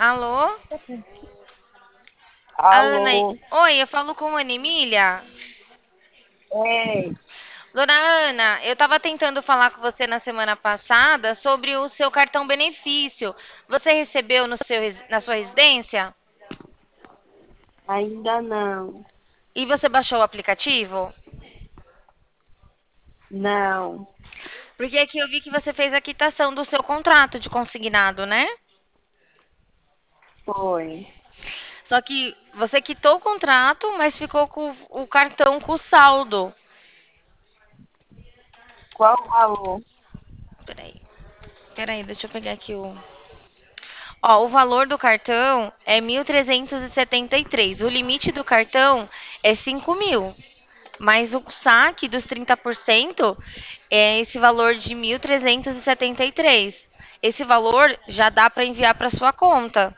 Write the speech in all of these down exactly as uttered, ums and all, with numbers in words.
Alô? Ana. Alô, Oi, eu falo com a Ana Emília. ei, Dona Ana, eu estava tentando falar com você na semana passada sobre o seu cartão benefício. Você recebeu no seu, res- na sua residência? ainda não, E você baixou o aplicativo? não, Porque aqui eu vi que você fez a quitação do seu contrato de consignado, né? foi. Só que você quitou o contrato, mas ficou com o cartão com saldo. Qual o valor? Peraí, peraí, deixa eu pegar aqui o. Ó, o valor do cartão é mil trezentos e e setenta e três. O limite do cartão é cinco mil. Mas o saque dos trinta por cento é esse valor de mil trezentos e e setenta e três. Esse valor já dá para enviar para sua conta.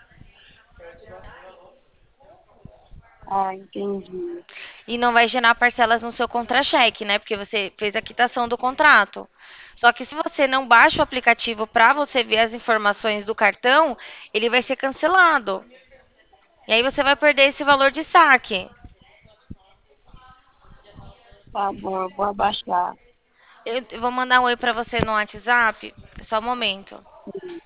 Ah, entendi. E não vai gerar parcelas no seu contra-cheque, né? Porque você fez a quitação do contrato. Só que se você não baixa o aplicativo para você ver as informações do cartão, ele vai ser cancelado. E aí você vai perder esse valor de saque. Tá bom, eu vou abaixar. Eu vou mandar um oi para você no WhatsApp. Só um momento.